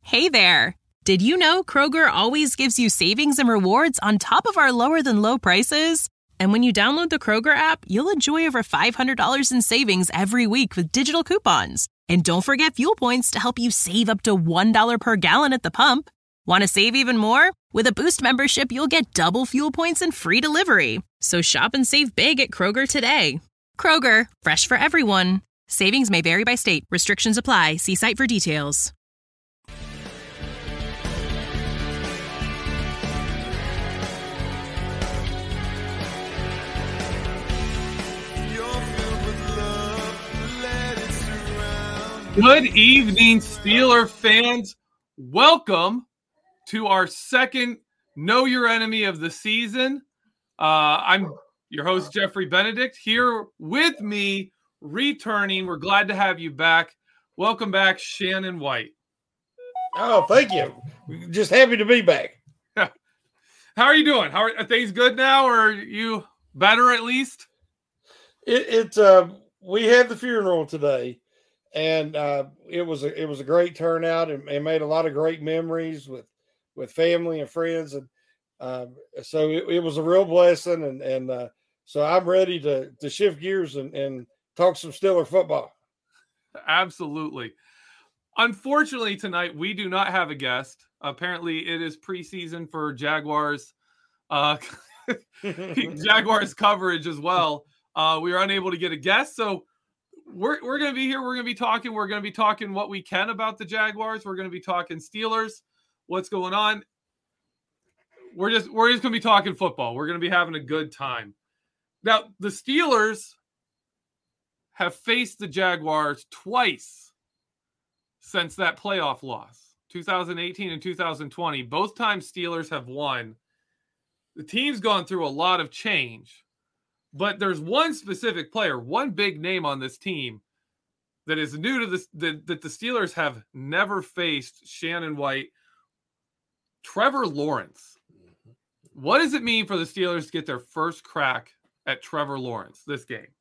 Hey there! Did you know Kroger always gives you savings and rewards on top of our lower-than-low prices? And when you download the Kroger app, you'll enjoy over $500 in savings every week with digital coupons. And don't forget fuel points to help you save up to $1 per gallon at the pump. Want to save even more? With a Boost membership, you'll get double fuel points and free delivery. So shop and save big at Kroger today. Kroger, fresh for everyone. Savings may vary by state. Restrictions apply. See site for details. Good evening, Steeler fans. Welcome to our second Know Your Enemy of the season. I'm your host, Jeffrey Benedict, here with me, returning. We're glad to have you back. Welcome back, Shannon White. Oh, thank you. Just happy to be back. How are you doing? Are things good now, or are you better at least? We had the funeral today. And it was a great turnout and made a lot of great memories with family and friends, and so it was a real blessing. And so I'm ready to shift gears and talk some Steeler football. Absolutely. Unfortunately, tonight we do not have a guest. Apparently, it is preseason for Jaguars Jaguars coverage as well. We are unable to get a guest, so. We're going to be here. We're going to be talking. We're going to be talking what we can about the Jaguars. We're going to be talking Steelers, what's going on. We're just going to be talking football. We're going to be having a good time. Now, the Steelers have faced the Jaguars twice since that playoff loss, 2018 and 2020. Both times Steelers have won. The team's gone through a lot of change. But there's one specific player, one big name on this team that is new to this, that the Steelers have never faced. Shannon White, Trevor Lawrence. What does it mean for the Steelers to get their first crack at Trevor Lawrence this game?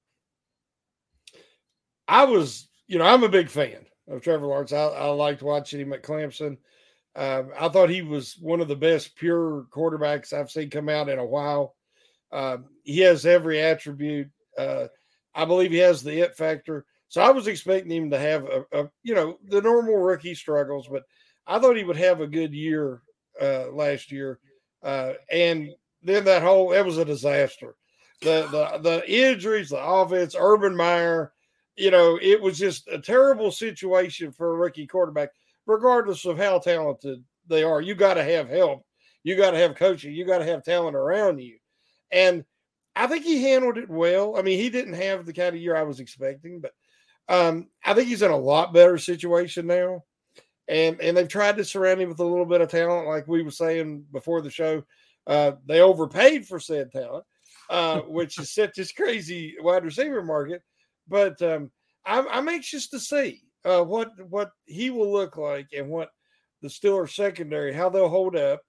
I'm a big fan of Trevor Lawrence. I liked watching him at Clemson. I thought he was one of the best pure quarterbacks I've seen come out in a while. He has every attribute. I believe he has the it factor. So I was expecting him to have the normal rookie struggles, but I thought he would have a good year last year. And then it was a disaster. The injuries, the offense, Urban Meyer, it was just a terrible situation for a rookie quarterback, regardless of how talented they are. You got to have help. You got to have coaching. You got to have talent around you. And I think he handled it well. I mean, he didn't have the kind of year I was expecting, but I think he's in a lot better situation now. And they've tried to surround him with a little bit of talent, like we were saying before the show. They overpaid for said talent, which has set this crazy wide receiver market. But I'm anxious to see what he will look like and what the Steelers secondary, how they'll hold up.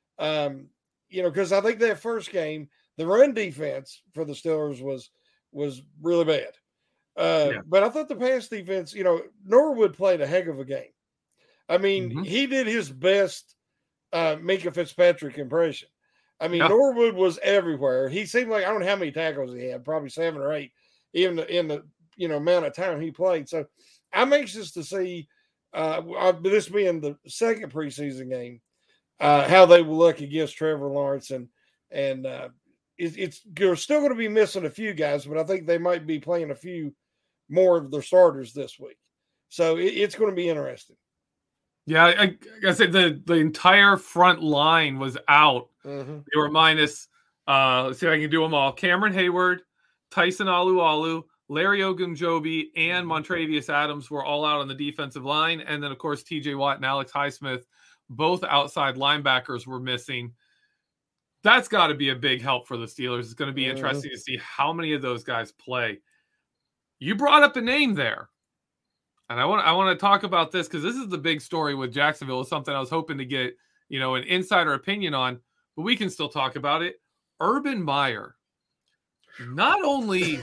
Because I think that first game, the run defense for the Steelers was really bad. But I thought the pass defense, Norwood played a heck of a game. I mean, he did his best Minkah Fitzpatrick impression. I mean, Norwood was everywhere. He seemed like, I don't know how many tackles he had, probably 7 or 8, even in the amount of time he played. So I'm anxious to see, this being the second preseason game, how they will look against Trevor Lawrence. And they're still going to be missing a few guys, but I think they might be playing a few more of their starters this week. So it's going to be interesting. Yeah, I said the entire front line was out. Mm-hmm. They were minus, let's see if I can do them all. Cameron Hayward, Tyson Alualu, Larry Ogunjobi, and Montravius Adams were all out on the defensive line. And then, of course, TJ Watt and Alex Highsmith, both outside linebackers, were missing. That's got to be a big help for the Steelers. It's going to be interesting to see how many of those guys play. You brought up a name there, and I want to talk about this because this is the big story with Jacksonville. It's something I was hoping to get an insider opinion on, but we can still talk about it. Urban Meyer. Not only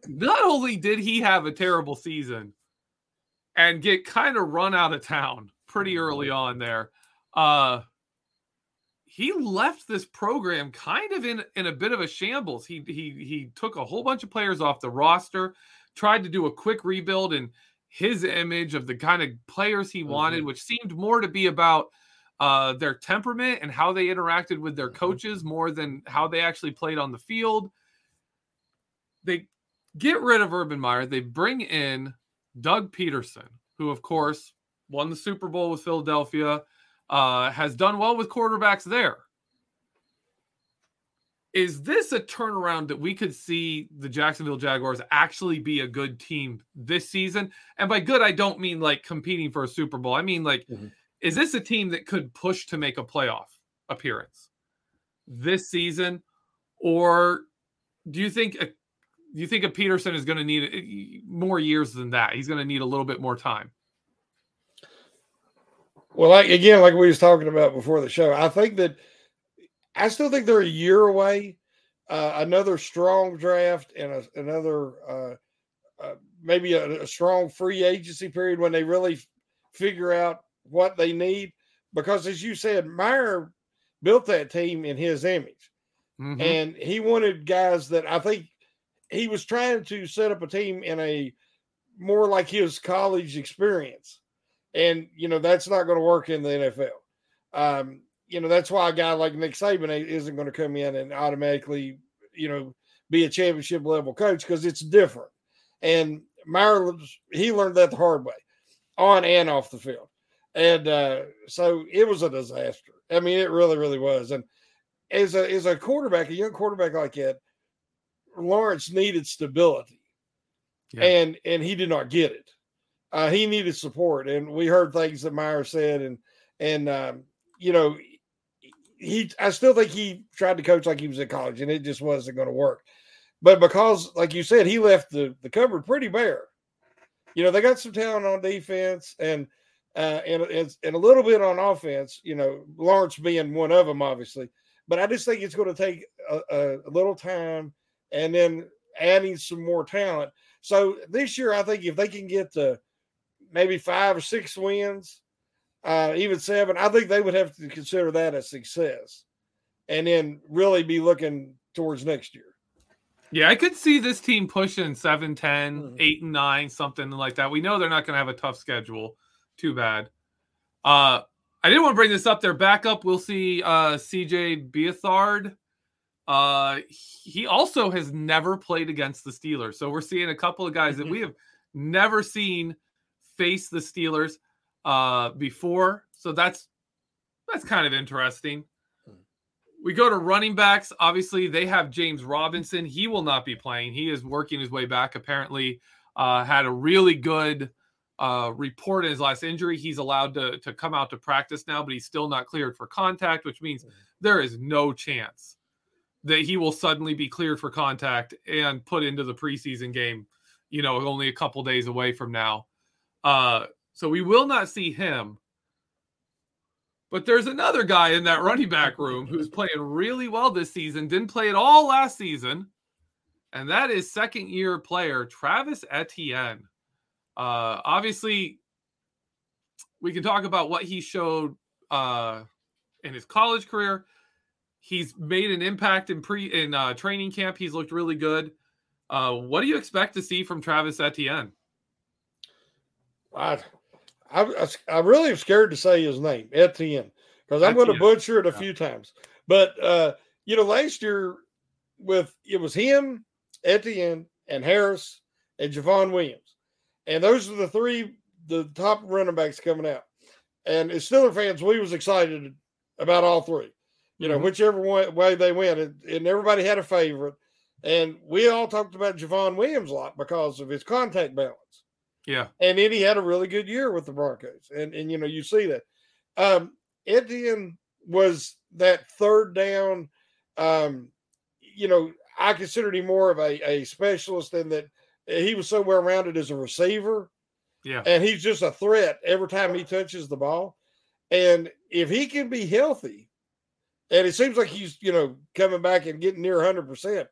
did he have a terrible season and get kind of run out of town pretty early on there. He left this program kind of in a bit of a shambles. He took a whole bunch of players off the roster, tried to do a quick rebuild in his image of the kind of players he wanted, which seemed more to be about their temperament and how they interacted with their coaches more than how they actually played on the field. They get rid of Urban Meyer. They bring in Doug Peterson, who, of course, won the Super Bowl with Philadelphia, has done well with quarterbacks there. Is this a turnaround that we could see the Jacksonville Jaguars actually be a good team this season? And by good, I don't mean like competing for a Super Bowl. I mean, like, is this a team that could push to make a playoff appearance this season? Or do you think a Peterson is going to need more years than that? He's going to need a little bit more time. Well, like we was talking about before the show, I still think they're a year away. Another strong draft and another maybe a strong free agency period when they really figure out what they need. Because as you said, Meyer built that team in his image. And he wanted guys that I think he was trying to set up a team in a more like his college experience. And, that's not going to work in the NFL. That's why a guy like Nick Saban isn't going to come in and automatically, be a championship level coach because it's different. And Meyer, he learned that the hard way on and off the field. And so it was a disaster. I mean, it really, really was. And as a quarterback, a young quarterback like that, Lawrence needed stability, and he did not get it. He needed support, and we heard things that Meyer said, and I still think he tried to coach like he was in college, and it just wasn't going to work. But because, like you said, he left the cupboard pretty bare. They got some talent on defense and a little bit on offense. Lawrence being one of them, obviously. But I just think it's going to take a little time, and then adding some more talent. So this year, I think if they can get to maybe 5 or 6 wins, even 7, I think they would have to consider that a success and then really be looking towards next year. Yeah, I could see this team pushing 7-10, 8-9, something like that. We know they're not going to have a tough schedule. Too bad. I didn't want to bring this up. Their backup, we'll see CJ Beathard. He also has never played against the Steelers. So we're seeing a couple of guys that we have never seen face the Steelers before. So that's kind of interesting. We go to running backs. Obviously, they have James Robinson. He will not be playing. He is working his way back. Apparently, had a really good report in his last injury. He's allowed to come out to practice now, but he's still not cleared for contact, which means there is no chance that he will suddenly be cleared for contact and put into the preseason game, only a couple days away from now. So we will not see him. But there's another guy in that running back room who's playing really well this season, didn't play at all last season, and that is second-year player Travis Etienne. Obviously, we can talk about what he showed in his college career. He's made an impact in training camp. He's looked really good. What do you expect to see from Travis Etienne? I really am scared to say his name, Etienne, because I'm going to butcher it a few times. But last year it was him, Etienne, and Harris, and Javon Williams, and those are the top running backs coming out. And as Steeler fans, we was excited about all three. Whichever way they went, and everybody had a favorite. And we all talked about Javon Williams a lot because of his contact balance. Yeah. And then he had a really good year with the Broncos. And you see that. Etienne was that third down. I considered him more of a specialist in that he was so well-rounded as a receiver. Yeah. And he's just a threat every time he touches the ball. And if he can be healthy, and it seems like he's, coming back and getting near 100%,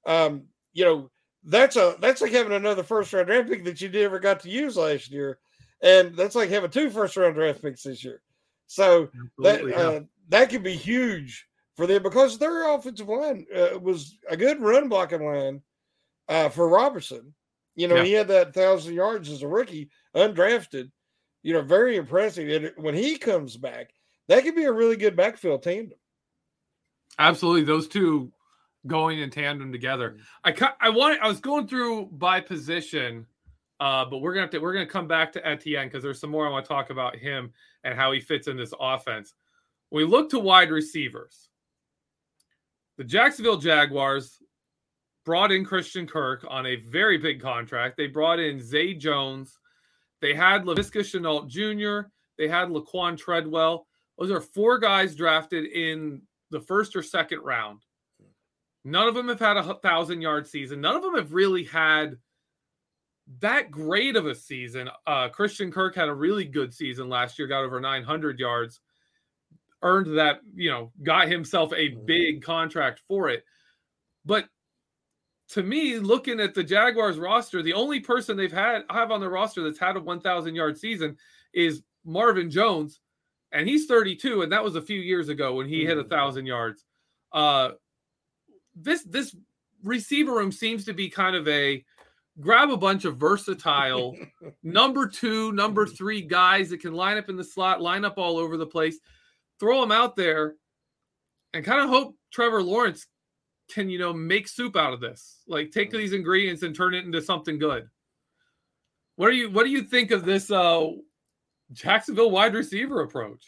that's like having another first-round draft pick that you never got to use last year. And that's like having 2 first-round draft picks this year. So that could be huge for them because their offensive line was a good run blocking line for Robertson. He had that 1,000 yards as a rookie, undrafted, very impressive. And when he comes back, that could be a really good backfield tandem. Absolutely. Those two going in tandem together. I was going through by position, but we're gonna come back to Etienne because there's some more I want to talk about him and how he fits in this offense. When we look to wide receivers, the Jacksonville Jaguars brought in Christian Kirk on a very big contract. They brought in Zay Jones. They had Laviska Shenault Jr. They had Laquan Treadwell. Those are 4 guys drafted in the first or second round. None of them have had a 1,000-yard season. None of them have really had that great of a season. Christian Kirk had a really good season last year, got over 900 yards, earned that, got himself a big contract for it. But to me, looking at the Jaguars roster, the only person have on the roster that's had a 1,000-yard season is Marvin Jones, and he's 32, and that was a few years ago when he hit 1,000 yards. This receiver room seems to be kind of a grab a bunch of versatile number 2, number 3 guys that can line up in the slot, line up all over the place, throw them out there, and kind of hope Trevor Lawrence can, make soup out of this. Like, take these ingredients and turn it into something good. What do you think of this Jacksonville wide receiver approach?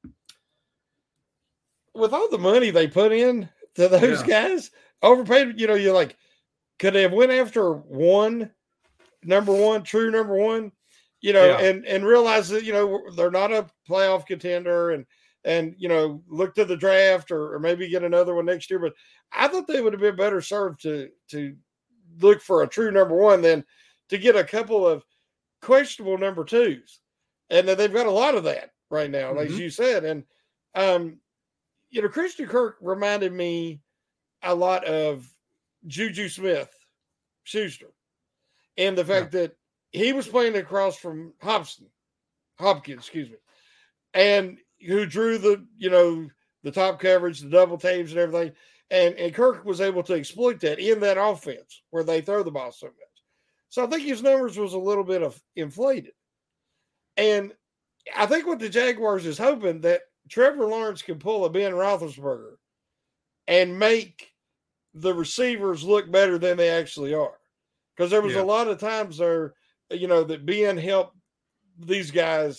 With all the money they put in to those guys, overpaid, you're like, could they have went after true number one, and realize that, they're not a playoff contender and look to the draft or maybe get another one next year. But I thought they would have been better served to look for a true number one than to get a couple of questionable number 2s. And they've got a lot of that right now, as you said. And, Christian Kirk reminded me a lot of Juju Smith-Schuster, and the fact that he was playing across from Hopkins, and who drew the top coverage, the double teams and everything. And Kirk was able to exploit that in that offense where they throw the ball so much. So I think his numbers was a little bit of inflated. And I think what the Jaguars is hoping that Trevor Lawrence can pull a Ben Roethlisberger and make the receivers look better than they actually are. Because there was a lot of times there, that Ben helped these guys.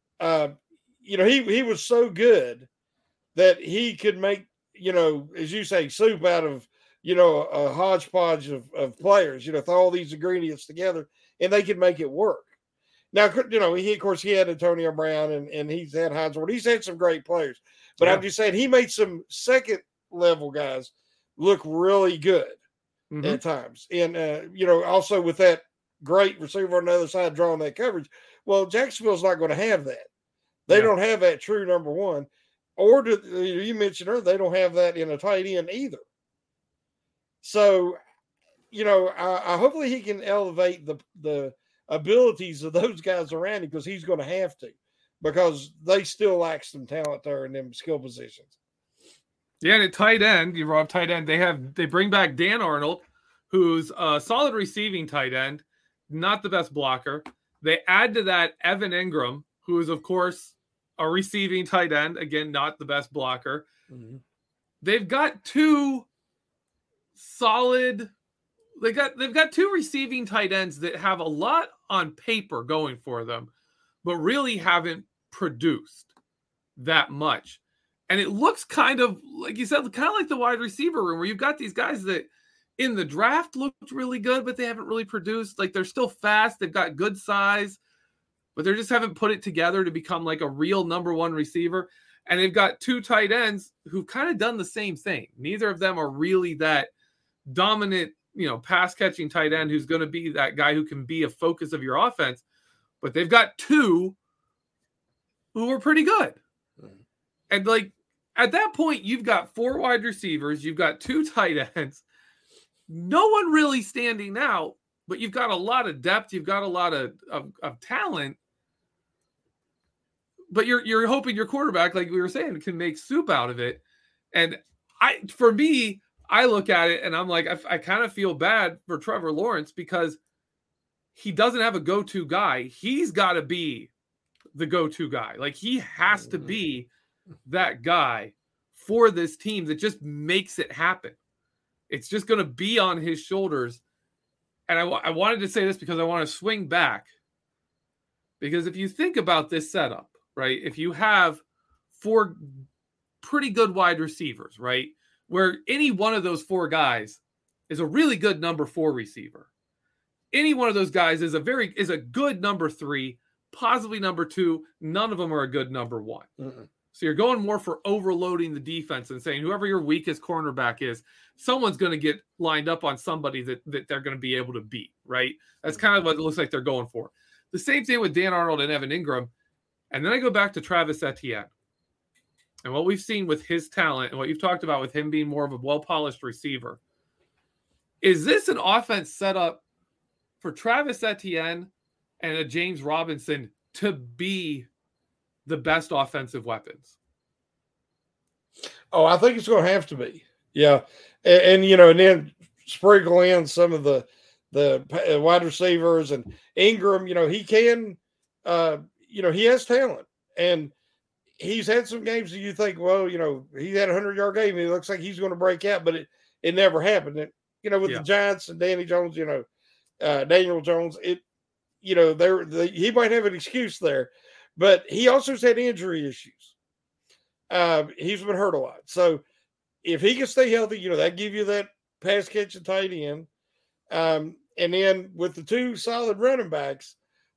He was so good that he could make, as you say, soup out of, a hodgepodge of players, throw all these ingredients together and they could make it work. Now, he had Antonio Brown and he's had Hines Ward. He's had some great players. But I'm just saying he made some second-level guys look really good at times. And, also with that great receiver on the other side drawing that coverage, well, Jacksonville's not going to have that. They don't have that true number one. Or you mentioned earlier, they don't have that in a tight end either. So, hopefully he can elevate the abilities of those guys around him because he's going to have to, because they still lack some talent there in them skill positions. Yeah, and at tight end, you brought up tight end. They bring back Dan Arnold, who's a solid receiving tight end, not the best blocker. They add to that Evan Ingram, who is of course a receiving tight end, again not the best blocker. They've got 2 solid. They've got 2 receiving tight ends that have a lot on paper going for them, but really haven't produced that much. And it looks kind of, like you said, kind of like the wide receiver room where you've got these guys that in the draft looked really good, but they haven't really produced. Like, they're still fast. They've got good size, but they just haven't put it together to become like a real number 1 receiver. And they've got 2 tight ends who've kind of done the same thing. Neither of them are really that dominant, pass catching tight end who's going to be that guy who can be a focus of your offense. But they've got 2 who are pretty good. And like at that point, you've got 4 wide receivers, you've got 2 tight ends, no one really standing out, but you've got a lot of depth, you've got a lot of talent. but you're hoping your quarterback, like we were saying, can make soup out of it. And for me, I look at it and I'm like, I kind of feel bad for Trevor Lawrence because he doesn't have a go-to guy. He's got to be the go-to guy. Like he has to be that guy for this team that just makes it happen. It's just going to be on his shoulders. And I wanted to say this because I want to swing back. Because if you think about this setup, right, if you have 4 pretty good wide receivers, right, where any one of those 4 guys is a really good number 4 receiver. Any one of those guys is a good number 3, possibly number 2. None of them are a good number 1. Mm-mm. So you're going more for overloading the defense and saying whoever your weakest cornerback is, someone's going to get lined up on somebody that they're going to be able to beat, right? That's kind of what it looks like they're going for. The same thing with Dan Arnold and Evan Ingram. And then I go back to Travis Etienne. And what we've seen with his talent and what you've talked about with him being more of a well-polished receiver. Is this an offense set up for Travis Etienne and a James Robinson to be the best offensive weapons? Oh, I think it's going to have to be. Yeah. And and then sprinkle in some of the wide receivers and Ingram, he can, he has talent. And he's had some games that you think, well, he had a 100-yard game and it looks like he's going to break out, but it never happened. With the Giants and Danny Jones, Daniel Jones, he might have an excuse there, but he also has had injury issues. He's been hurt a lot. So if he can stay healthy, that give you that pass catching tight end. And then with the 2 solid running backs,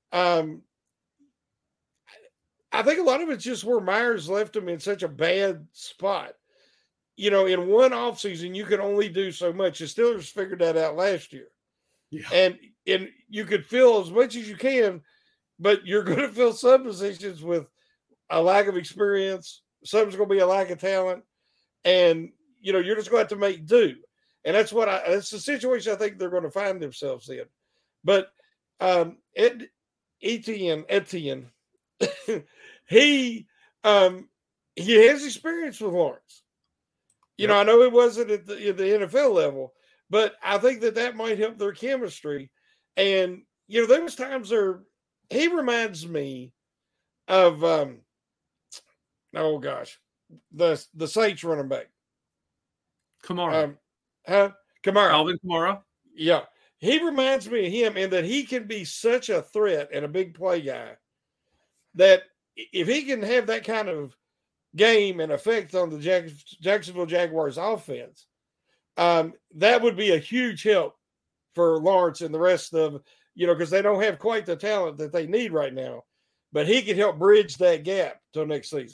I think a lot of it's just where Myers left him in such a bad spot. In one offseason, you can only do so much. The Steelers figured that out last year. Yeah. And you could fill as much as you can, but you're going to fill some positions with a lack of experience. Some's going to be a lack of talent. And, you're just going to have to make do. And that's that's the situation I think they're going to find themselves in. But Etienne, he has experience with Lawrence. I know it wasn't at the NFL level, but I think that might help their chemistry. And, there was times he reminds me of, the Saints running back. Kamara. Kamara. Alvin Kamara. Yeah. He reminds me of him in that he can be such a threat and a big play guy that if he can have that kind of game and effect on the Jacksonville Jaguars offense, that would be a huge help for Lawrence and the rest of, because they don't have quite the talent that they need right now, but he can help bridge that gap till next season.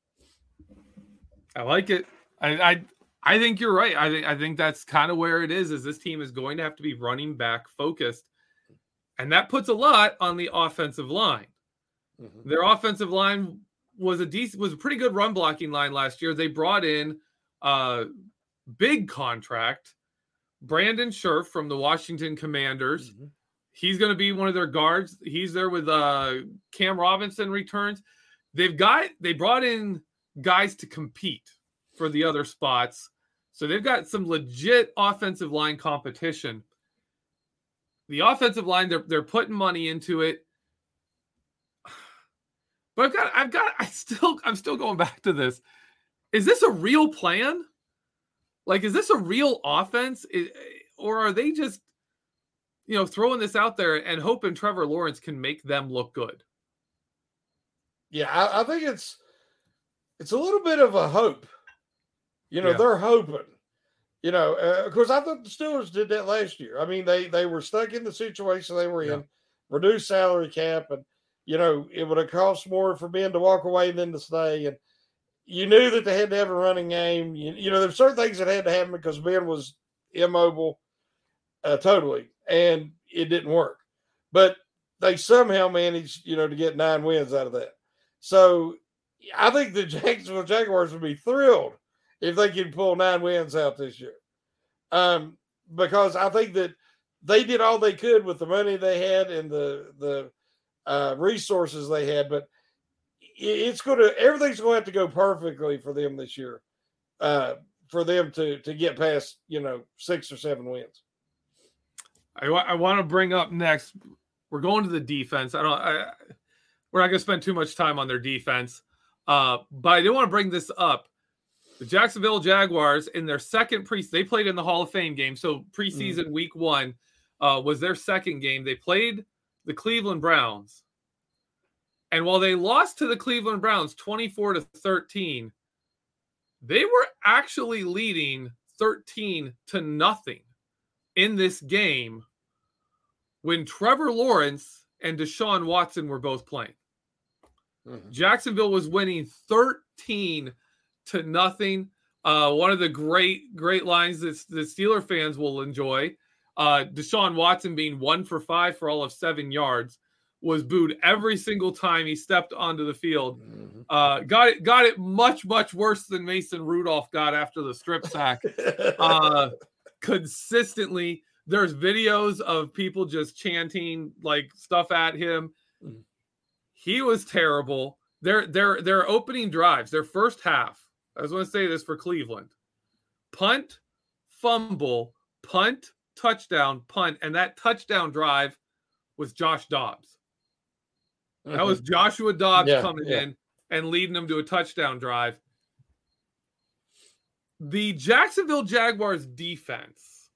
I like it. I think you're right. I think that's kind of where it is this team is going to have to be running back focused. And that puts a lot on the offensive line. Mm-hmm. Their offensive line was a pretty good run blocking line last year. They brought in a big contract, Brandon Scherf from the Washington Commanders. Mm-hmm. He's going to be one of their guards. He's there with Cam Robinson returns. They brought in guys to compete for the other spots. So they've got some legit offensive line competition. The offensive line, they're putting money into it. But I'm still going back to this. Is this a real plan? Like, is this a real offense? Or are they just, throwing this out there and hoping Trevor Lawrence can make them look good? Yeah, I think it's a little bit of a hope. They're hoping. Of course, I thought the Steelers did that last year. I mean, they were stuck in the situation they were in, reduced salary cap, and it would have cost more for Ben to walk away than to stay. And you knew that they had to have a running game. There's certain things that had to happen because Ben was immobile totally, and it didn't work. But they somehow managed, to get 9 wins out of that. So I think the Jacksonville Jaguars would be thrilled if they could pull 9 wins out this year. Because I think that they did all they could with the money they had and the resources they had. But everything's going to have to go perfectly for them this year, for them to get past 6 or 7 wins. I want to bring up next. We're going to the defense. We're not going to spend too much time on their defense, but I do want to bring this up. The Jacksonville Jaguars in their second they played in the Hall of Fame game. So preseason week 1 was their second game. They played the Cleveland Browns. And while they lost to the Cleveland Browns 24-13, they were actually leading 13-0 in this game when Trevor Lawrence and Deshaun Watson were both playing. Mm-hmm. Jacksonville was winning 13-0. One of the great lines that the Steeler fans will enjoy. Deshaun Watson being 1 for 5 for all of 7 yards, was booed every single time he stepped onto the field. Mm-hmm. Got it much worse than Mason Rudolph got after the strip sack. Consistently, there's videos of people just chanting like stuff at him. Mm-hmm. He was terrible. Their opening drives, their first half. I just want to say this for Cleveland: punt, fumble, punt, touchdown, punt, and that touchdown drive was Josh Dobbs. Mm-hmm. That was Joshua Dobbs coming in and leading them to a touchdown drive. The Jacksonville Jaguars defense,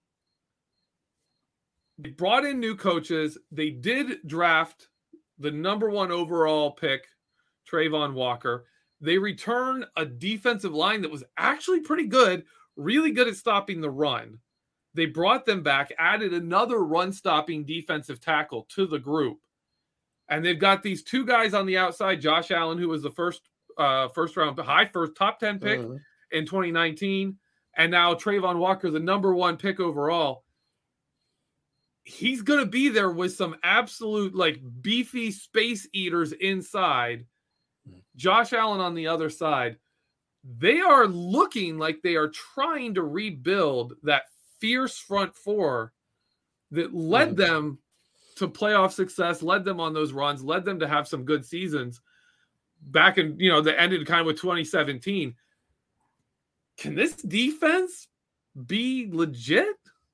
they brought in new coaches. They did draft the number 1 overall pick, Trayvon Walker. They returned a defensive line that was actually pretty good, really good at stopping the run. They brought them back, added another run-stopping defensive tackle to the group. And they've got these 2 guys on the outside, Josh Allen, who was the first round, top 10 pick in 2019, and now Trayvon Walker, the number 1 pick overall. He's going to be there with some absolute beefy space eaters inside. Josh Allen on the other side. They are looking like they are trying to rebuild that fierce front four that led them to playoff success, led them on those runs, led them to have some good seasons back in, that ended kind of with 2017. Can this defense be legit?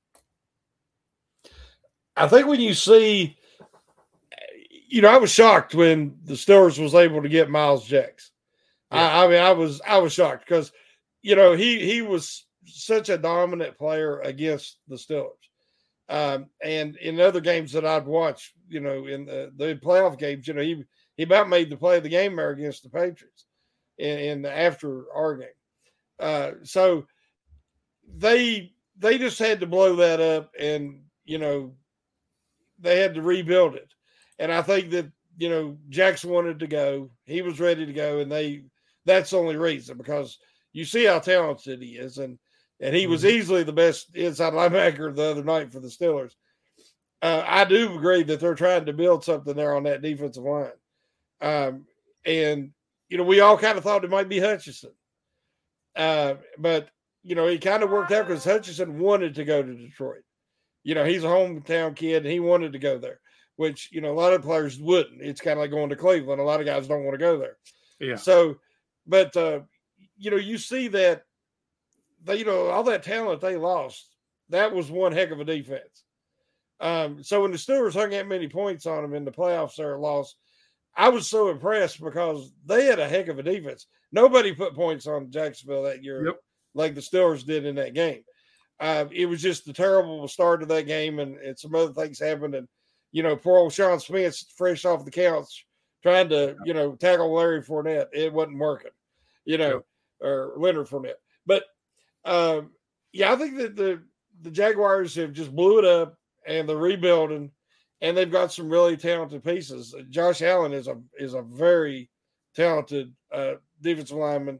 I think when you see, I was shocked when the Steelers was able to get Miles Jacks. Yeah. I was shocked because, he was such a dominant player against the Steelers. And in other games that I'd watched, in the playoff games, he about made the play of the game there against the Patriots in after our game. So they just had to blow that up and, they had to rebuild it. And I think that, Jackson wanted to go. He was ready to go. And that's the only reason, because you see how talented he is. And he was easily the best inside linebacker the other night for the Steelers. I do agree that they're trying to build something there on that defensive line. And, we all kind of thought it might be Hutchinson. But, he kind of worked out because Hutchinson wanted to go to Detroit. He's a hometown kid and he wanted to go there, which, a lot of players wouldn't. It's kind of like going to Cleveland. A lot of guys don't want to go there. Yeah. So, but, you see that, all that talent they lost, that was one heck of a defense. So when the Steelers hung that many points on them in the playoffs there lost, I was so impressed because they had a heck of a defense. Nobody put points on Jacksonville that year like the Steelers did in that game. It was just a terrible start to that game, and some other things happened. And, poor old Sean Smith, fresh off the couch, trying to, tackle Larry Fournette. It wasn't working, or Leonard Fournette. But, I think that the Jaguars have just blew it up, and they're rebuilding, and they've got some really talented pieces. Josh Allen is a very talented defensive lineman.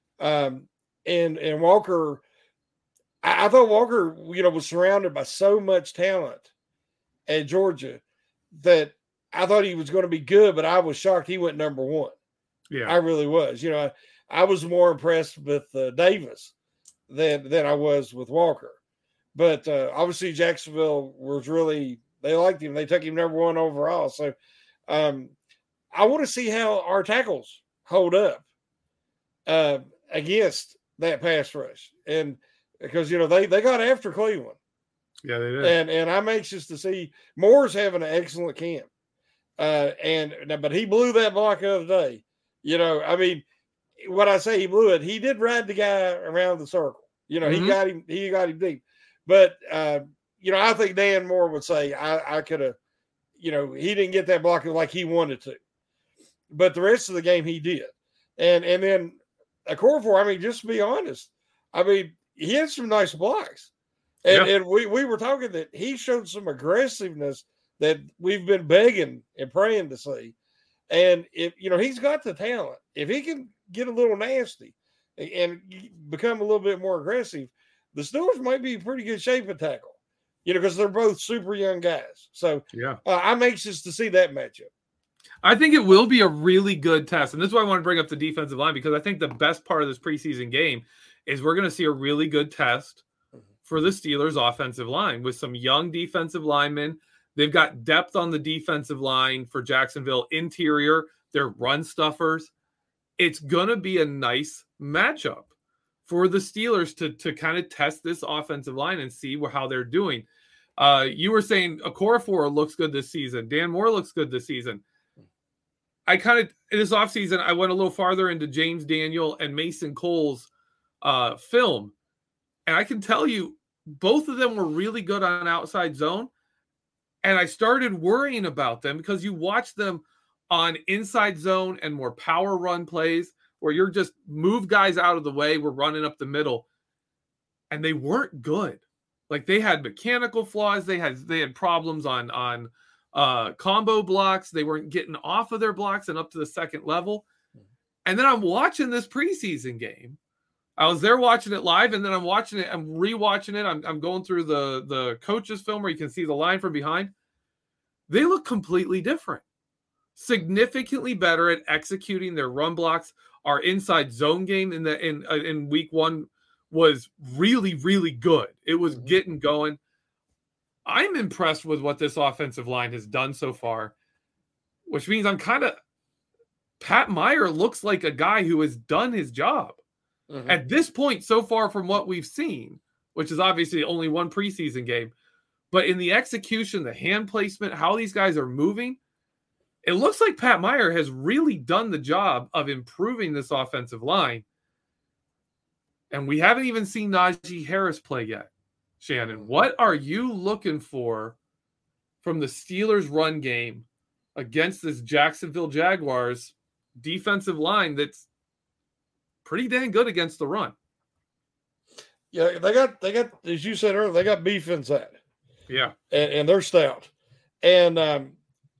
And Walker, I thought Walker, was surrounded by so much talent at Georgia that I thought he was going to be good, but I was shocked he went number 1. Yeah, I really was. I was more impressed with Davis than I was with Walker. But obviously Jacksonville was they liked him. They took him number 1 overall. So I want to see how our tackles hold up against that pass rush. And because, they got after Cleveland. Yeah, they did. And I'm anxious to see Moore's having an excellent camp. But he blew that block the other day. When I say he blew it, he did ride the guy around the circle. He got him deep. But I think Dan Moore would say I could have, he didn't get that block like he wanted to. But the rest of the game he did. And then Okorafor, just to be honest, he had some nice blocks. And we were talking that he showed some aggressiveness that we've been begging and praying to see. And if he's got the talent, if he can get a little nasty and become a little bit more aggressive, the Steelers might be in pretty good shape at tackle, because they're both super young guys. So I'm anxious to see that matchup. I think it will be a really good test. And this is why I want to bring up the defensive line, because I think the best part of this preseason game is we're going to see a really good test for the Steelers offensive line with some young defensive linemen. They've got depth on the defensive line for Jacksonville. Interior, they're run stuffers. It's going to be a nice matchup for the Steelers to kind of test this offensive line and see how they're doing. You were saying Okorafor looks good this season. Dan Moore looks good this season. I kind of, in this offseason, I went a little farther into James Daniel and Mason Cole's film. And I can tell you, both of them were really good on outside zone. And I started worrying about them because you watch them on inside zone and more power run plays where you're just move guys out of the way. We're running up the middle. And they weren't good. Like they had mechanical flaws. They had problems on combo blocks. They weren't getting off of their blocks and up to the second level. And then I'm watching this preseason game. I was there watching it live, and then I'm watching it. I'm rewatching it. I'm going through the coach's film where you can see the line from behind. They look completely different, significantly better at executing their run blocks. Our inside zone game in week one was really, really good. It was getting going. I'm impressed with what this offensive line has done so far, which means Pat Meyer looks like a guy who has done his job. At this point, so far from what we've seen, which is obviously only one preseason game, but in the execution, the hand placement, how these guys are moving, it looks like Pat Meyer has really done the job of improving this offensive line. And we haven't even seen Najee Harris play yet. Shannon, what are you looking for from the Steelers run game against this Jacksonville Jaguars defensive line that's pretty dang good against the run? Yeah, they got, as you said earlier, they got beef inside. Yeah. And they're stout. And,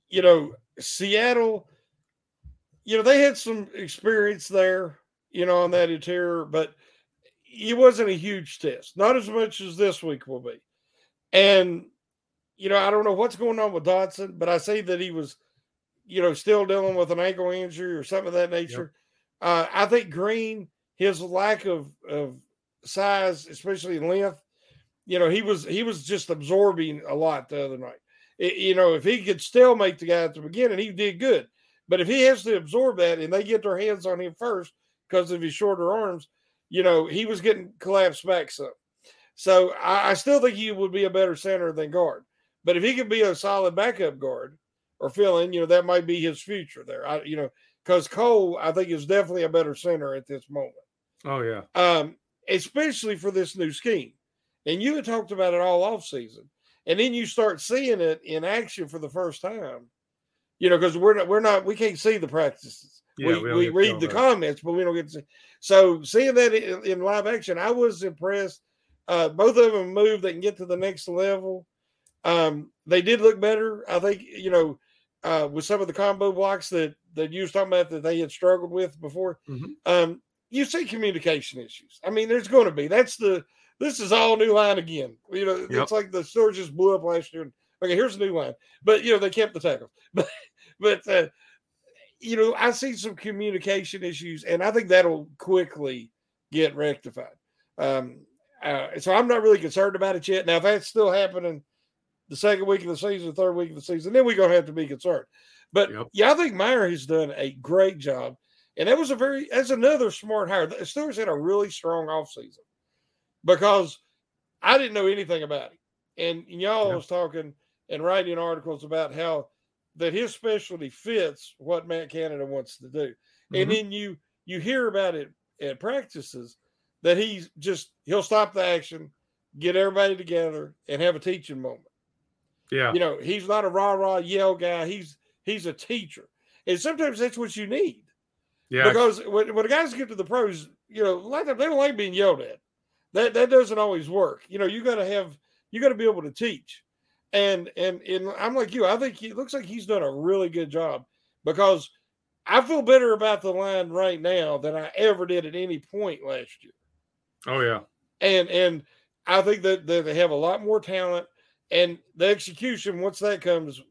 Seattle, they had some experience there, on that interior, but it wasn't a huge test. Not as much as this week will be. And, I don't know what's going on with Dotson, but I see that he was, still dealing with an ankle injury or something of that nature. Yep. I think Green, his lack of size, especially in length, he was just absorbing a lot the other night. If he could still make the guy at the beginning, he did good. But if he has to absorb that and they get their hands on him first because of his shorter arms, he was getting collapsed back some. So I still think he would be a better center than guard. But if he could be a solid backup guard or fill in, that might be his future there. Because Cole, I think, is definitely a better center at this moment. Oh, yeah. Especially for this new scheme. And you had talked about it all offseason. And then you start seeing it in action for the first time. Because we can't see the practices. Yeah, we read the comments, but we don't get to see. So seeing that in live action, I was impressed. Both of them moved. They can get to the next level. They did look better. I think, with some of the combo blocks that you was talking about that they had struggled with before. You see communication issues. There's going to be. This is all new line again. It's like the store just blew up last year. Okay, here's a new line. But, they kept the tackles. But I see some communication issues, and I think that'll quickly get rectified. So I'm not really concerned about it yet. Now, if that's still happening the second week of the season, third week of the season, then we're going to have to be concerned. But, I think Meyer has done a great job. And that's another smart hire. The Steelers had a really strong offseason because I didn't know anything about him. And y'all was talking and writing articles about how that his specialty fits what Matt Canada wants to do. Mm-hmm. And then you hear about it at practices that he'll stop the action, get everybody together, and have a teaching moment. Yeah. He's not a rah-rah yell guy. He's a teacher. And sometimes that's what you need. Yeah. Because when the guys get to the pros, they don't like being yelled at. That doesn't always work. You got to be able to teach. And I'm like you. I think it looks like he's done a really good job because I feel better about the line right now than I ever did at any point last year. Oh yeah. And I think that they have a lot more talent and the execution. Once that comes,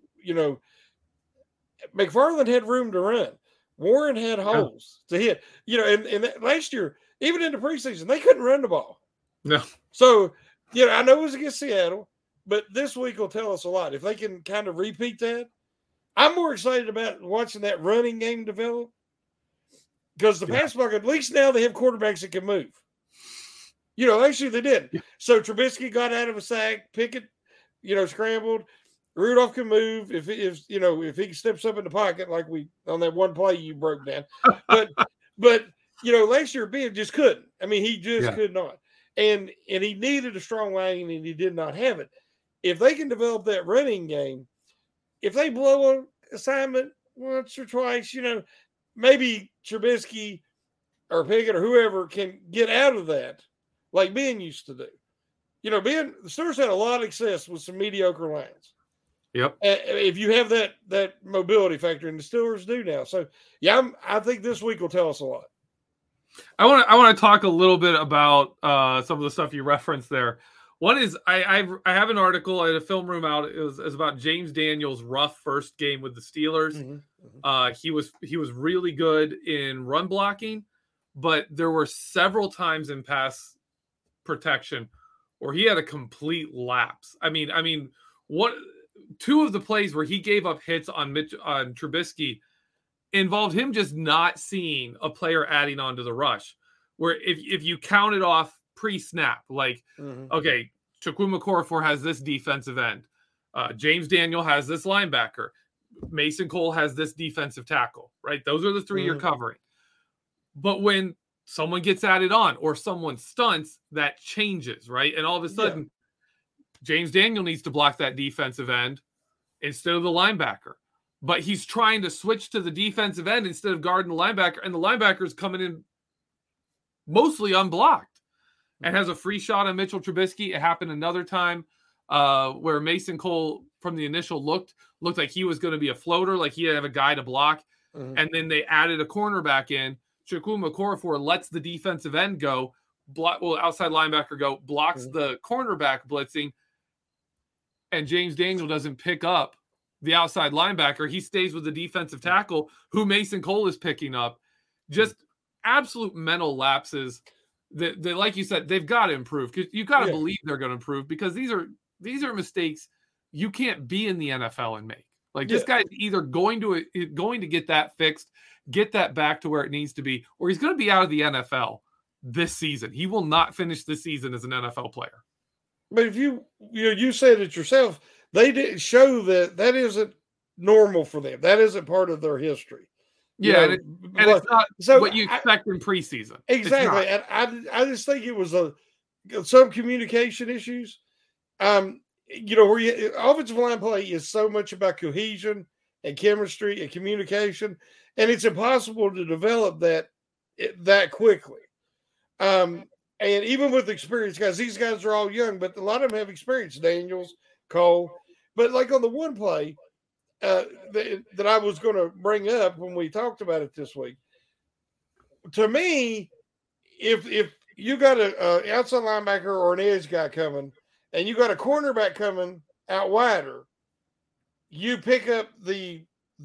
McFarland had room to run. Warren had holes to hit. And last year, even in the preseason, they couldn't run the ball. No. So, I know it was against Seattle, but this week will tell us a lot. If they can kind of repeat that, I'm more excited about watching that running game develop because the pass block, at least now they have quarterbacks that can move. Last year they didn't. Yeah. So Trubisky got out of a sack, Pickett, scrambled. Rudolph can move if he steps up in the pocket like on that one play you broke down. But last year Ben just couldn't. I mean, he just could not. And he needed a strong line and he did not have it. If they can develop that running game, if they blow an assignment once or twice, maybe Trubisky or Pickett or whoever can get out of that like Ben used to do. Ben, the Steelers had a lot of success with some mediocre lines. Yep. If you have that mobility factor, and the Steelers do now. So, I think this week will tell us a lot. I want to talk a little bit about some of the stuff you referenced there. One is I have an article. I had a film room out. It was about James Daniels' rough first game with the Steelers. Mm-hmm. He was really good in run blocking, but there were several times in pass protection where he had a complete lapse. I mean, what? Two of the plays where he gave up hits on Trubisky involved him just not seeing a player adding on to the rush. Where if you count it off pre-snap, like, okay, Chukwuma Okorafor has this defensive end. James Daniel has this linebacker. Mason Cole has this defensive tackle, right? Those are the three you're covering. But when someone gets added on or someone stunts, that changes, right? And all of a sudden, James Daniel needs to block that defensive end instead of the linebacker. But he's trying to switch to the defensive end instead of guarding the linebacker, and the linebacker is coming in mostly unblocked and has a free shot on Mitchell Trubisky. It happened another time where Mason Cole from the initial looked like he was going to be a floater, like he had a guy to block. And then they added a cornerback in. Chukwuma Okorafor lets the defensive end go, outside linebacker go, blocks the cornerback blitzing, and James Daniel doesn't pick up the outside linebacker. He stays with the defensive tackle who Mason Cole is picking up. Just absolute mental lapses that like you said, they've got to improve. Because you got to believe they're going to improve because these are mistakes you can't be in the NFL and make. Like this guy's either going to get that fixed, get that back to where it needs to be, or he's going to be out of the NFL this season. He will not finish this season as an NFL player. But if you said it yourself, they didn't show that isn't normal for them. That isn't part of their history. Yeah, and it's not what you expect in preseason. Exactly. And I just think it was some communication issues. Where offensive line play is so much about cohesion and chemistry and communication, and it's impossible to develop that quickly. And even with experienced guys, these guys are all young, but a lot of them have experience. Daniels, Cole, but like on the one play that I was going to bring up when we talked about it this week, to me, if you got an outside linebacker or an edge guy coming, and you got a cornerback coming out wider, you pick up the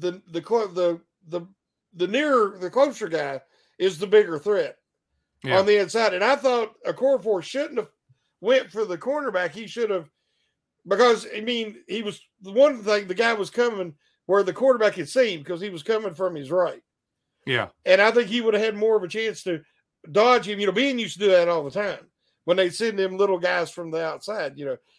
closer guy is the bigger threat on the inside. And I thought Okorafor shouldn't have went for the cornerback. He should have, because he was the one thing, the guy was coming where the quarterback had seen because he was coming from his right. Yeah. And I think he would have had more of a chance to dodge him. Ben used to do that all the time when they send them little guys from the outside.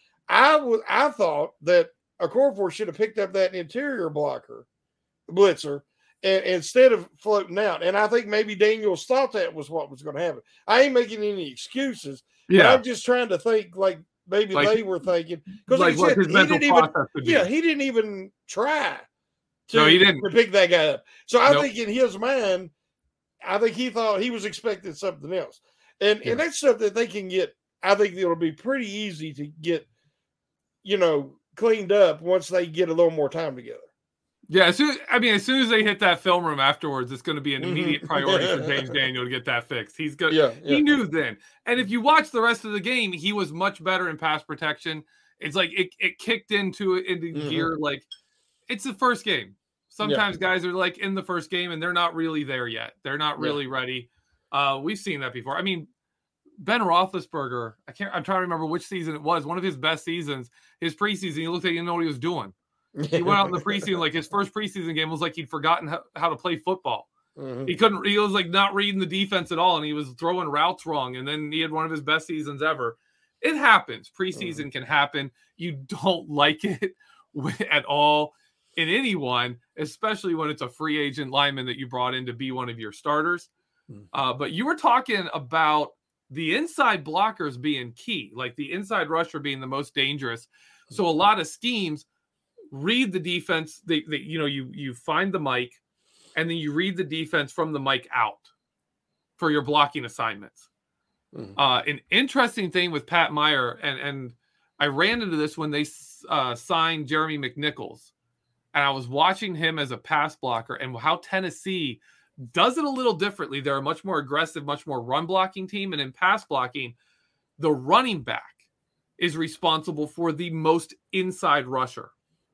I thought that Okorafor should have picked up that interior blitzer, and instead of floating out. And I think maybe Daniels thought that was what was going to happen. I ain't making any excuses, but I'm just trying to think like maybe they were thinking, because he didn't even try to pick that guy up. So I think in his mind, I think he thought he was expecting something else. And that's stuff that they can get. I think it'll be pretty easy to get, cleaned up once they get a little more time together. Yeah, as soon as they hit that film room afterwards, it's going to be an immediate priority for James Daniel to get that fixed. He's good. He knew then. And if you watch the rest of the game, he was much better in pass protection. It's like it kicked into gear. Like, it's the first game. Sometimes guys are like in the first game and they're not really there yet. They're not really ready. We've seen that before. I mean, Ben Roethlisberger, I'm trying to remember which season it was. One of his best seasons, his preseason, he looked like he didn't know what he was doing. He went out in the preseason, like his first preseason game was like he'd forgotten how to play football. He was like not reading the defense at all, and he was throwing routes wrong. And then he had one of his best seasons ever. It happens. Preseason can happen. You don't like it at all in anyone, especially when it's a free agent lineman that you brought in to be one of your starters. But you were talking about the inside blockers being key, like the inside rusher being the most dangerous. So a lot of schemes read the defense. You find the mic, and then you read the defense from the mic out for your blocking assignments. An interesting thing with Pat Meyer, and I ran into this when they signed Jeremy McNichols, and I was watching him as a pass blocker and how Tennessee does it a little differently. They're a much more aggressive, much more run blocking team. And in pass blocking, the running back is responsible for the most inside rusher.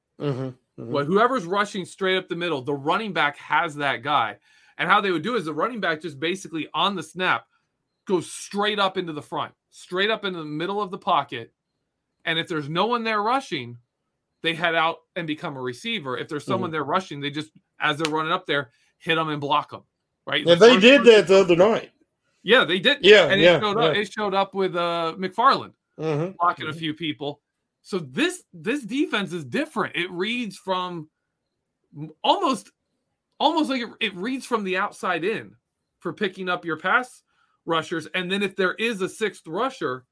Well, whoever's rushing straight up the middle, the running back has that guy. And how they would do is the running back just basically on the snap goes straight up into the front, straight up into the middle of the pocket. And if there's no one there rushing, they head out and become a receiver. If there's someone there rushing, they just, as they're running up there, hit them and block them. Right? And they did that the other night. Yeah, they did. Yeah, and it showed up with McFarland blocking a few people. So this defense is different. It reads from almost like it reads from the outside in for picking up your pass rushers. And then if there is a sixth rusher,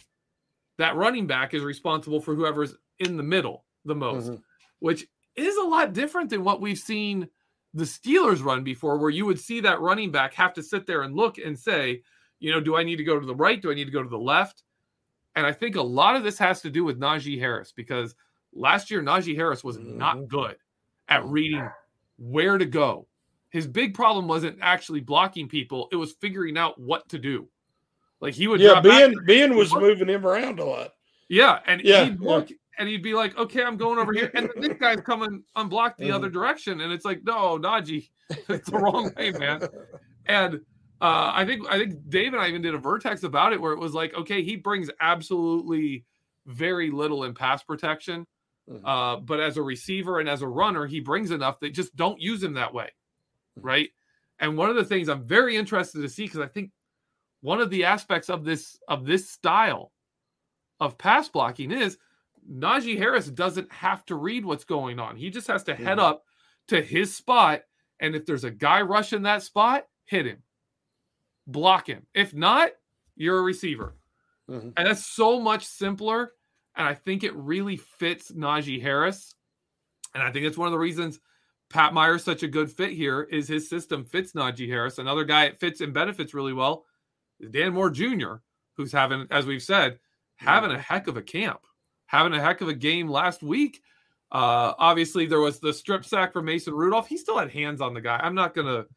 that running back is responsible for whoever's in the middle the most, which is a lot different than what we've seen the Steelers run before, where you would see that running back have to sit there and look and say, do I need to go to the right? Do I need to go to the left? And I think a lot of this has to do with Najee Harris, because last year Najee Harris was not good at reading where to go. His big problem wasn't actually blocking people. It was figuring out what to do. Like he would Ben was moving him around a lot. Yeah. And he'd look and he'd be like, okay, I'm going over here. And then this guy's coming unblocked the other direction. And it's like, no, Najee, it's the wrong way, man. And I think Dave and I even did a Vertex about it, where it was like, okay, he brings absolutely very little in pass protection. But as a receiver and as a runner, he brings enough that just don't use him that way. Right. And one of the things I'm very interested to see, because I think one of the aspects of this style of pass blocking is Najee Harris doesn't have to read what's going on. He just has to head up to his spot. And if there's a guy rushing that spot, hit him, block him. If not, you're a receiver. And that's so much simpler. And I think it really fits Najee Harris. And I think it's one of the reasons Pat Meyer's such a good fit here is his system fits Najee Harris. Another guy it fits and benefits really well is Dan Moore Jr., who's having, as we've said, having a heck of a camp, having a heck of a game last week. Obviously, there was the strip sack for Mason Rudolph. He still had hands on the guy. I'm not gonna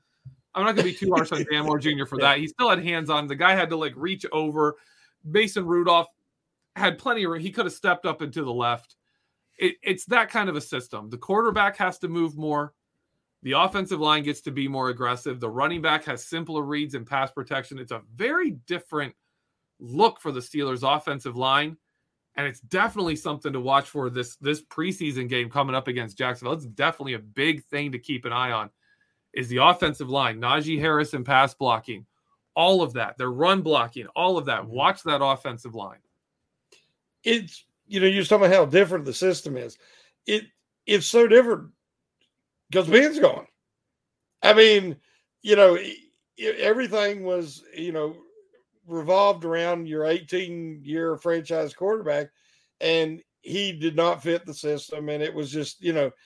be too harsh on Dan Moore Jr. for that. He still had hands on. The guy had to like reach over. Mason Rudolph had plenty of room. He could have stepped up into the left. It's that kind of a system. The quarterback has to move more. The offensive line gets to be more aggressive. The running back has simpler reads and pass protection. It's a very different look for the Steelers' offensive line. And it's definitely something to watch for this preseason game coming up against Jacksonville. It's definitely a big thing to keep an eye on. is the offensive line, Najee Harris and pass blocking, all of that, their run blocking, all of that. Watch that offensive line. It's, you know, you're talking about how different the system is. It's so different because Ben's gone. I mean, you know, everything was, you know, revolved around your 18-year franchise quarterback, and he did not fit the system. And it was just, you know,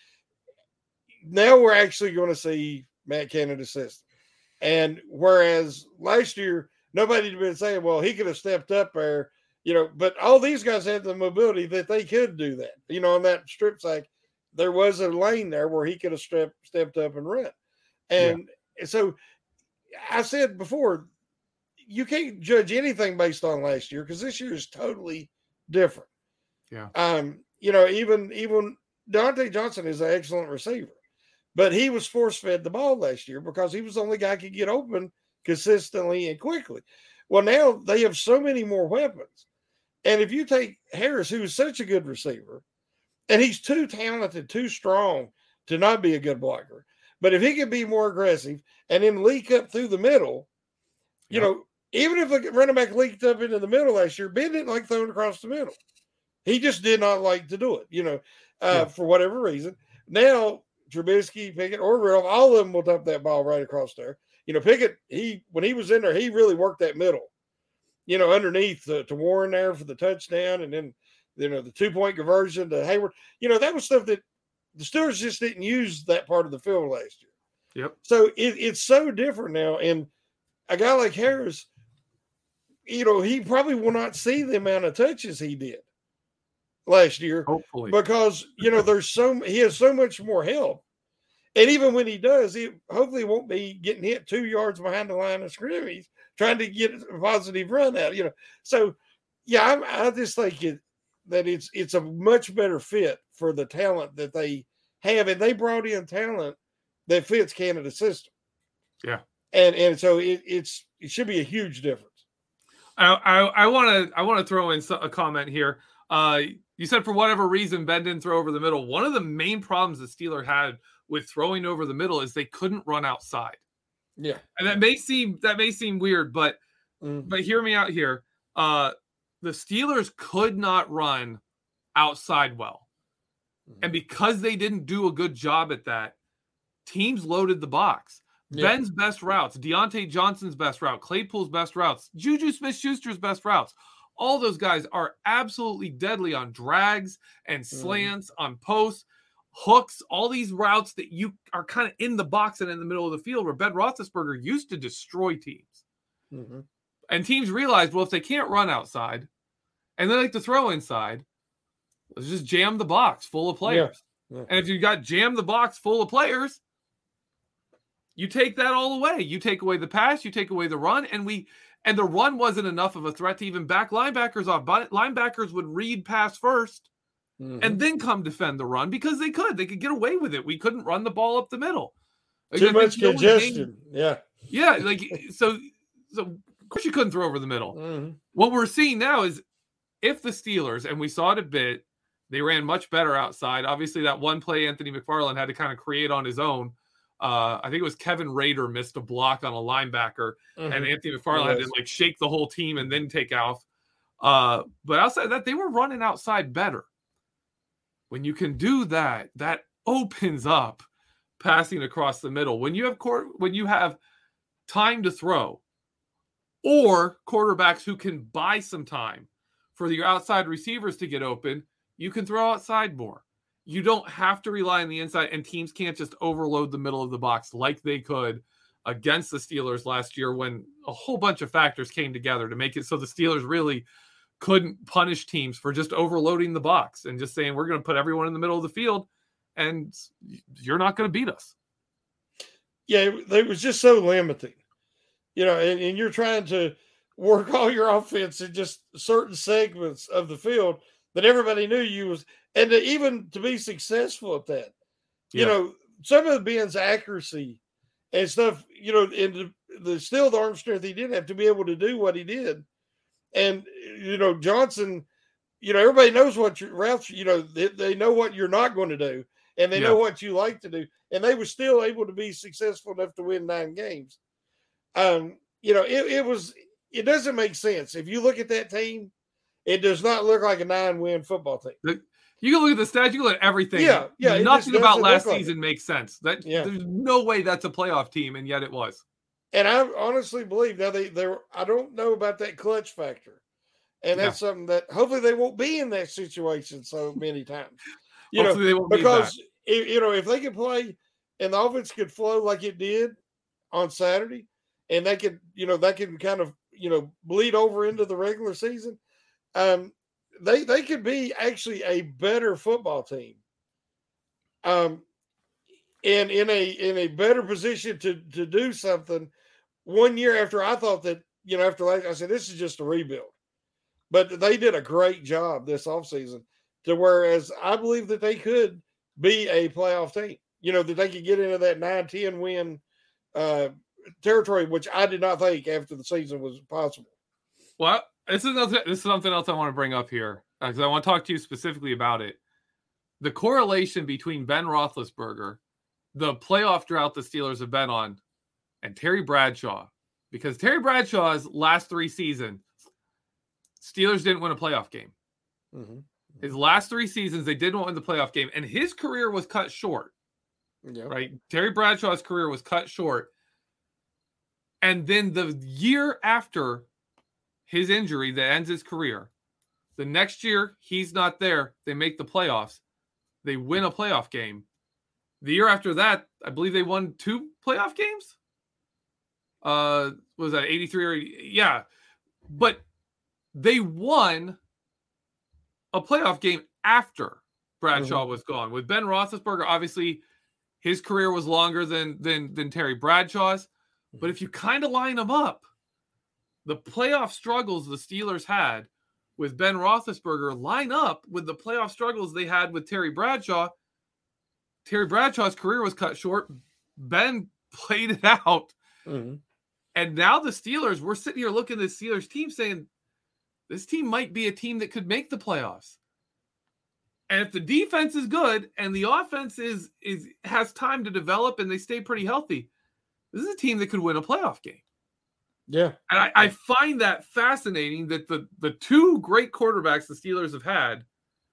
now we're actually going to see Matt Canada's system. And whereas last year, nobody had been saying, well, he could have stepped up there, you know, but all these guys had the mobility that they could do that. You know, on that strip sack, there was a lane there where he could have stepped up and run. And so I said before, you can't judge anything based on last year because this year is totally different. Yeah. You know, even Dante Johnson is an excellent receiver, but he was force-fed the ball last year because he was the only guy who could get open consistently and quickly. Well, now they have so many more weapons. And if you take Harris, who is such a good receiver, and he's too talented, too strong to not be a good blocker. But if he could be more aggressive and then leak up through the middle, you know, even if the running back leaked up into the middle last year, Ben didn't like throwing across the middle. He just did not like to do it, you know, for whatever reason. Now, Trubisky, Pickett, or Rudolph, all of them will dump that ball right across there. You know, Pickett, when he was in there, he really worked that middle, you know, underneath to Warren there for the touchdown. And then, you know, the 2-point conversion to Hayward. You know, that was stuff that the Steelers just didn't use that part of the field last year. Yep. So it's so different now. And a guy like Harris, you know, he probably will not see the amount of touches he did last year. Hopefully. Because, you know, he has so much more help. And even when he does, he hopefully won't be getting hit 2 yards behind the line of scrimmage trying to get a positive run out, you know. So, yeah, I just think that it's a much better fit for the talent that they have. And they brought in talent that fits Canada's system. Yeah. And so it should be a huge difference. I want to throw in a comment here. You said for whatever reason Ben didn't throw over the middle. One of the main problems the Steelers had with throwing over the middle is they couldn't run outside. Yeah, and that may seem weird, but hear me out here. The Steelers could not run outside well, and because they didn't do a good job at that, teams loaded the box. Yeah. Ben's best routes, Deontay Johnson's best route, Claypool's best routes, Juju Smith-Schuster's best routes. All those guys are absolutely deadly on drags and slants, on posts, hooks, all these routes that you are kind of in the box and in the middle of the field where Ben Roethlisberger used to destroy teams. Mm-hmm. And teams realized, well, if they can't run outside and they like to throw inside, let's just jam the box full of players. Yeah. Yeah. And if you got jammed the box full of players, you take that all away. You take away the pass, you take away the run, and the run wasn't enough of a threat to even back linebackers off. But linebackers would read pass first and then come defend the run because they could get away with it. We couldn't run the ball up the middle. Too much congestion. Yeah. Yeah. So of course you couldn't throw over the middle. Mm-hmm. What we're seeing now is if the Steelers, and we saw it a bit, they ran much better outside. Obviously that one play Anthony McFarland had to kind of create on his own. I think it was Kevin Rader missed a block on a linebacker, and Anthony McFarland had to shake the whole team and then take off. But outside that, they were running outside better. When you can do that, that opens up passing across the middle. When you have time to throw, or quarterbacks who can buy some time for your outside receivers to get open, you can throw outside more. You don't have to rely on the inside, and teams can't just overload the middle of the box like they could against the Steelers last year when a whole bunch of factors came together to make it so the Steelers really couldn't punish teams for just overloading the box and just saying, we're going to put everyone in the middle of the field and you're not going to beat us. Yeah, it was just so limiting, you know, and you're trying to work all your offense in just certain segments of the field that everybody knew you was. And even to be successful at that, you know, some of Ben's accuracy and stuff, you know, and the arm strength he did have to be able to do what he did. And, you know, Johnson, you know, everybody knows what your routes, you know, they know what you're not going to do. and they know what you like to do, and they were still able to be successful enough to win 9 games. It doesn't make sense. If you look at that team, it does not look like a 9-win football team. You can look at the stats, you can look at everything. Yeah. Nothing about last season makes sense. There's no way that's a playoff team, and yet it was. And I honestly believe now I don't know about that clutch factor. And that's something that hopefully they won't be in that situation so many times. They won't because if they could play and the offense could flow like it did on Saturday, and they could, that can kind of, bleed over into the regular season, they could be actually a better football team. And in a better position to do something 1 year after I thought that, after last, I said, this is just a rebuild. But they did a great job this offseason to whereas I believe that they could be a playoff team, that they could get into that 9-10 win territory, which I did not think after the season was possible. Well, this is something else I want to bring up here because I want to talk to you specifically about it. The correlation between Ben Roethlisberger, the playoff drought the Steelers have been on, and Terry Bradshaw, because Terry Bradshaw's last 3 seasons, Steelers didn't win a playoff game. Mm-hmm. His last 3 seasons, they didn't win the playoff game, and his career was cut short. Yeah. Right? Terry Bradshaw's career was cut short. And then the year after his injury that ends his career, the next year, he's not there. They make the playoffs. They win a playoff game. The year after that, I believe they won 2 playoff games. Was that 83 or 80? Yeah. But they won a playoff game after Bradshaw was gone. With Ben Roethlisberger, obviously, his career was longer than Terry Bradshaw's. But if you kind of line them up, the playoff struggles the Steelers had with Ben Roethlisberger line up with the playoff struggles they had with Terry Bradshaw. Terry Bradshaw's career was cut short. Ben played it out. Mm-hmm. And now the Steelers, we're sitting here looking at the Steelers team saying, this team might be a team that could make the playoffs. And if the defense is good and the offense has time to develop and they stay pretty healthy, this is a team that could win a playoff game. Yeah. And I find that fascinating that the 2 great quarterbacks the Steelers have had,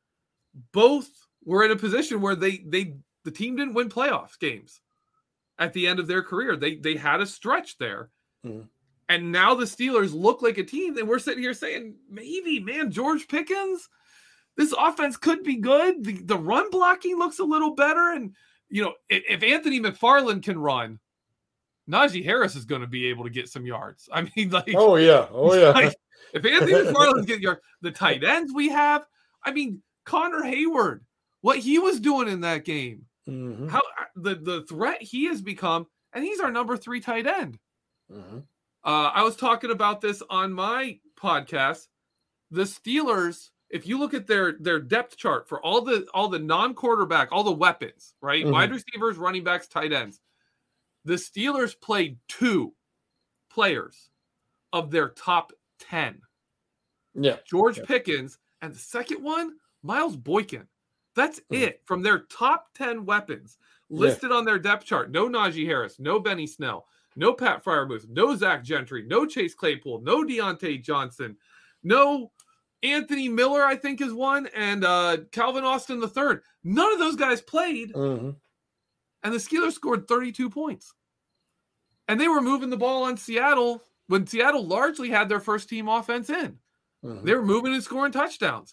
both were in a position where the team didn't win playoff games at the end of their career. They had a stretch there. Mm-hmm. And now the Steelers look like a team that we're sitting here saying, maybe, man, George Pickens, this offense could be good. The run blocking looks a little better. And, if Anthony McFarland can run, Najee Harris is going to be able to get some yards. I mean, oh yeah. Like, if Anthony McFarland's getting yards, the tight ends we have, I mean, Connor Hayward, what he was doing in that game, how the threat he has become, and he's our number 3 tight end. Mm-hmm. I was talking about this on my podcast. The Steelers, if you look at their depth chart for all the non-quarterback, all the weapons, right? Mm-hmm. Wide receivers, running backs, tight ends. The Steelers played 2 players of their top 10. Yeah. George Pickens, and the second one, Miles Boykin. That's it from their top 10 weapons listed on their depth chart. No Najee Harris, no Benny Snell, no Pat Freiermuth, no Zach Gentry, no Chase Claypool, no Deontay Johnson, no Anthony Miller, I think is one, and Calvin Austin III. None of those guys played, and the Steelers scored 32 points. And they were moving the ball on Seattle when Seattle largely had their first team offense in. They were moving and scoring touchdowns.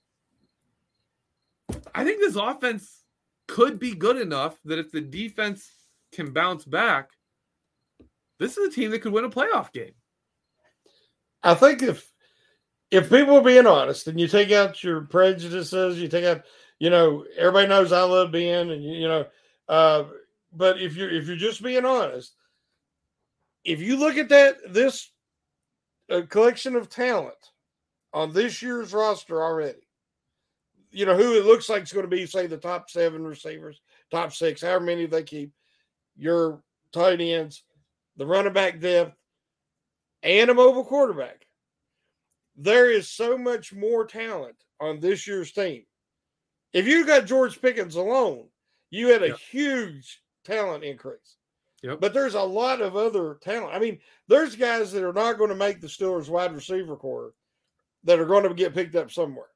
I think this offense could be good enough that if the defense can bounce back, this is a team that could win a playoff game. I think if people are being honest and you take out your prejudices, you take out, everybody knows I love Ben, and but if you're just being honest, if you look at this collection of talent on this year's roster already, who it looks like is going to be, say, the top 7 receivers, top 6, however many they keep, your tight ends, the running back depth, and a mobile quarterback. There is so much more talent on this year's team. If you got George Pickens alone, you had a huge talent increase. Yep. But there's a lot of other talent. I mean, there's guys that are not going to make the Steelers wide receiver core that are going to get picked up somewhere.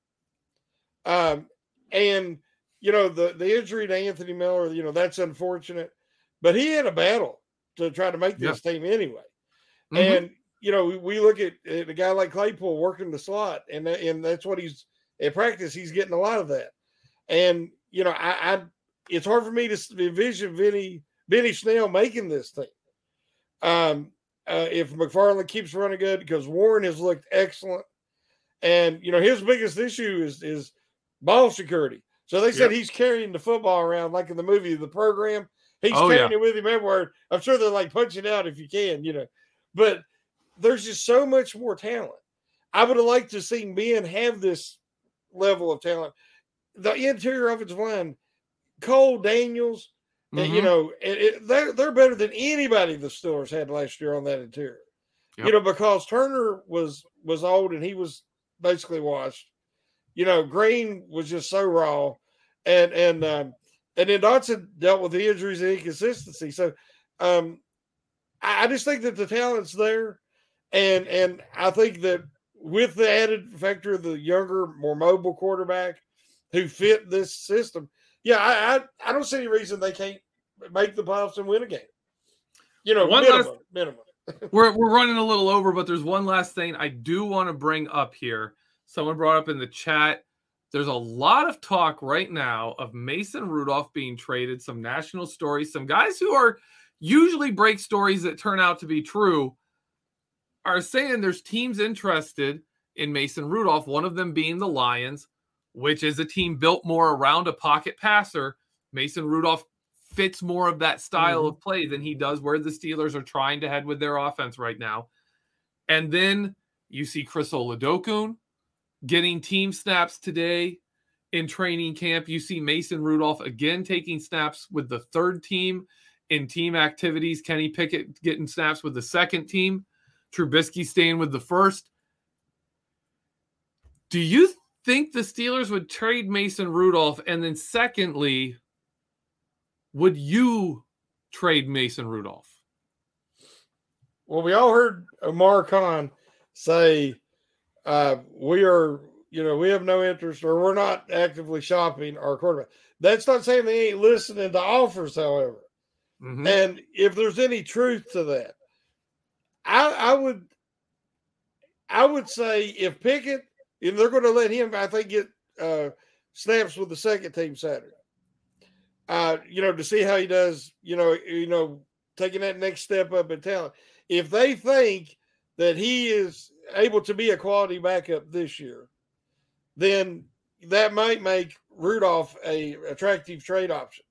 And, you know, the injury to Anthony Miller, you know, that's unfortunate. But he had a battle to try to make this team anyway. Mm-hmm. And, you know, we look at a guy like Claypool working the slot, and that's what he's at practice. He's getting a lot of that. And, you know, it's hard for me to envision Benny Snell making this thing. If McFarland keeps running good, because Warren has looked excellent. And, you know, his biggest issue is ball security. So they said he's carrying the football around like in the movie, The Program. He's carrying it with him everywhere. I'm sure they're like, punch it out if you can, you know. But there's just so much more talent. I would have liked to see Ben have this level of talent. The interior offensive line, Cole Daniels, you know, they're better than anybody the Steelers had last year on that interior. Yep. You know, because Turner was old and he was basically washed. You know, Green was just so raw, and then Dotson dealt with the injuries and inconsistency. So, I just think that the talent's there, and I think that with the added factor of the younger, more mobile quarterback who fit this system, I don't see any reason they can't make the playoffs and win a game. You know, minimum. We're running a little over, but there's one last thing I do want to bring up here. Someone brought up in the chat, there's a lot of talk right now of Mason Rudolph being traded, some national stories, some guys who are usually break stories that turn out to be true are saying there's teams interested in Mason Rudolph, one of them being the Lions, which is a team built more around a pocket passer. Mason Rudolph fits more of that style of play than he does where the Steelers are trying to head with their offense right now. And then you see Chris Oladokun getting team snaps today in training camp. You see Mason Rudolph again taking snaps with the third team in team activities. Kenny Pickett getting snaps with the second team. Trubisky staying with the first. Do you think the Steelers would trade Mason Rudolph? And then secondly, would you trade Mason Rudolph? Well, we all heard Omar Khan say, we have no interest, or we're not actively shopping our quarterback. That's not saying they ain't listening to offers, however. Mm-hmm. And if there's any truth to that, I would say if Pickett, if they're going to let him, I think, get snaps with the second team Saturday, to see how he does, taking that next step up in talent. If they think that he is able to be a quality backup this year, then that might make Rudolph a attractive trade option.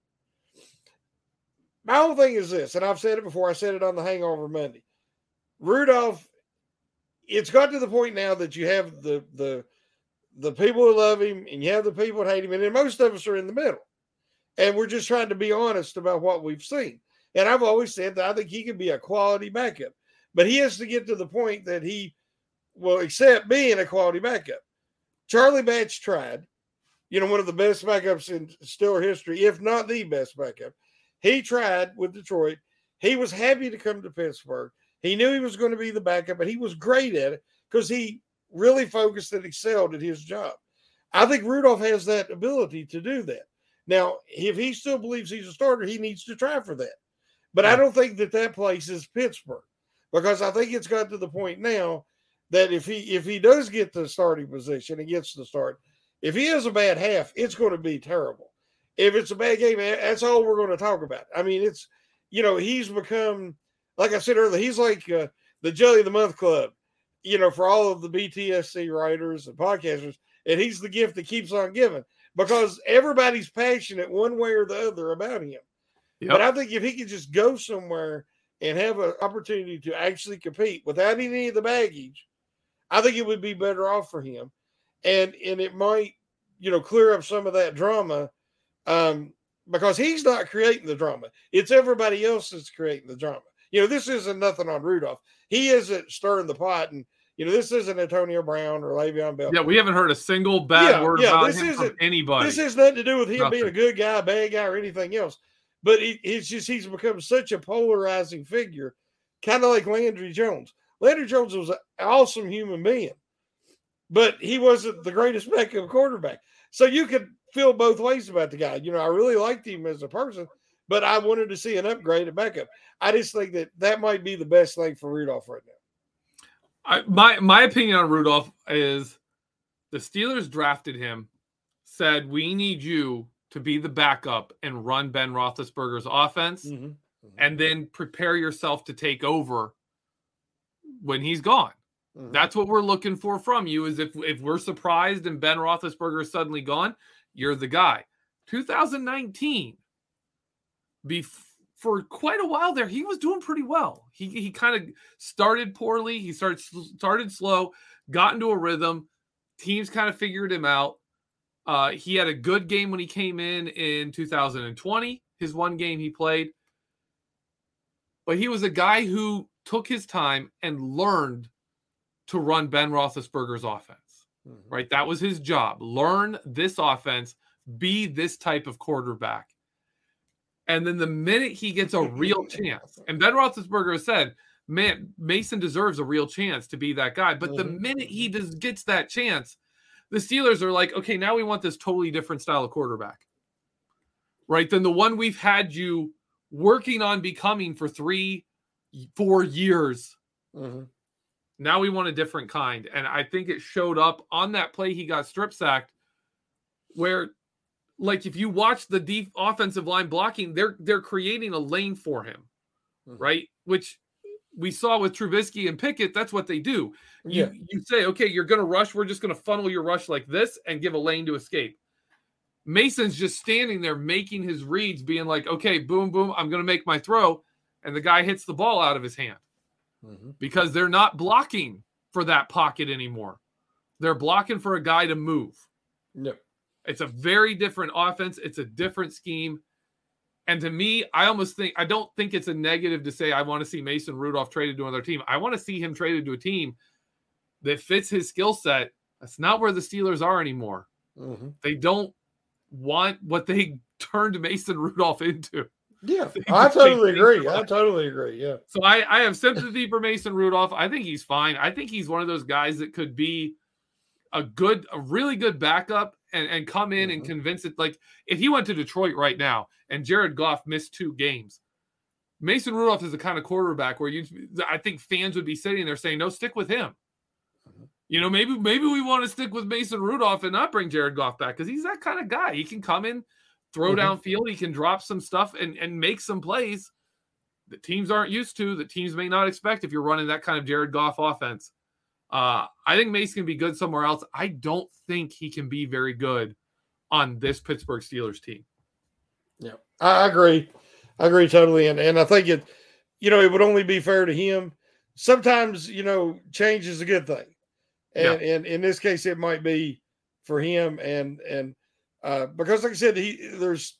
My whole thing is this, and I've said it before, I said it on the Hangover Monday. Rudolph, it's got to the point now that you have the people who love him and you have the people that hate him, and then most of us are in the middle. And we're just trying to be honest about what we've seen. And I've always said that I think he could be a quality backup. But he has to get to the point that he will accept being a quality backup. Charlie Batch tried, one of the best backups in Steeler history, if not the best backup. He tried with Detroit. He was happy to come to Pittsburgh. He knew he was going to be the backup, and he was great at it because he really focused and excelled at his job. I think Rudolph has that ability to do that. Now, if he still believes he's a starter, he needs to try for that. But I don't think that place is Pittsburgh, because I think it's got to the point now that if he does get the starting position and gets the start, if he has a bad half, it's going to be terrible. If it's a bad game, that's all we're going to talk about. I mean, it's, he's become, like I said earlier, he's like the Jelly of the Month Club, for all of the BTSC writers and podcasters, and he's the gift that keeps on giving because everybody's passionate one way or the other about him. Yep. But I think if he could just go somewhere and have an opportunity to actually compete without any of the baggage, I think it would be better off for him. And it might, clear up some of that drama because he's not creating the drama. It's everybody else that's creating the drama. This isn't nothing on Rudolph. He isn't stirring the pot and This isn't Antonio Brown or Le'Veon Bell. Yeah, we haven't heard a single bad word about him from anybody. This has nothing to do with him being a good guy, bad guy, or anything else. But he's become such a polarizing figure, kind of like Landry Jones. Landry Jones was an awesome human being, but he wasn't the greatest backup quarterback. So you could feel both ways about the guy. I really liked him as a person, but I wanted to see an upgrade at backup. I just think that might be the best thing for Rudolph right now. My opinion on Rudolph is the Steelers drafted him, said, we need you to be the backup and run Ben Roethlisberger's offense, and then prepare yourself to take over when he's gone. That's what we're looking for from you, is if we're surprised and Ben Roethlisberger is suddenly gone, you're the guy. 2019, for quite a while there, he was doing pretty well. He kind of started poorly. He started slow, got into a rhythm. Teams kind of figured him out. He had a good game when he came in 2020, his one game he played. But he was a guy who took his time and learned to run Ben Roethlisberger's offense, right? That was his job. Learn this offense, be this type of quarterback. And then the minute he gets a real chance, and Ben Roethlisberger has said, man, Mason deserves a real chance to be that guy. But the minute he gets that chance, the Steelers are like, okay, now we want this totally different style of quarterback, right? Than the one we've had you working on becoming for 3-4 years. Now we want a different kind. And I think it showed up on that play he got strip sacked, where, like, if you watch the offensive line blocking, they're creating a lane for him, right? Which we saw with Trubisky and Pickett. That's what they do. You say, okay, you're going to rush. We're just going to funnel your rush like this and give a lane to escape. Mason's just standing there making his reads, being like, okay, boom, boom, I'm going to make my throw. And the guy hits the ball out of his hand because they're not blocking for that pocket anymore. They're blocking for a guy to move. Yep. It's a very different offense. It's a different scheme. And to me, I don't think it's a negative to say I want to see Mason Rudolph traded to another team. I want to see him traded to a team that fits his skill set. That's not where the Steelers are anymore. They don't want what they turned Mason Rudolph into. Yeah, I totally agree. Yeah. So I have sympathy for Mason Rudolph. I think he's fine. I think he's one of those guys that could be a really good backup and come in and convince it. Like, if he went to Detroit right now and Jared Goff missed 2 games, Mason Rudolph is the kind of quarterback where I think fans would be sitting there saying, no, stick with him. Maybe we want to stick with Mason Rudolph and not bring Jared Goff back, because he's that kind of guy. He can come in, throw downfield, he can drop some stuff and make some plays that teams aren't used to, that teams may not expect if you're running that kind of Jared Goff offense. I think Mason can be good somewhere else. I don't think he can be very good on this Pittsburgh Steelers team. Yeah, I agree. I agree totally. And I think it would only be fair to him. Sometimes, change is a good thing. And in this case, it might be for him. And because, like I said, there's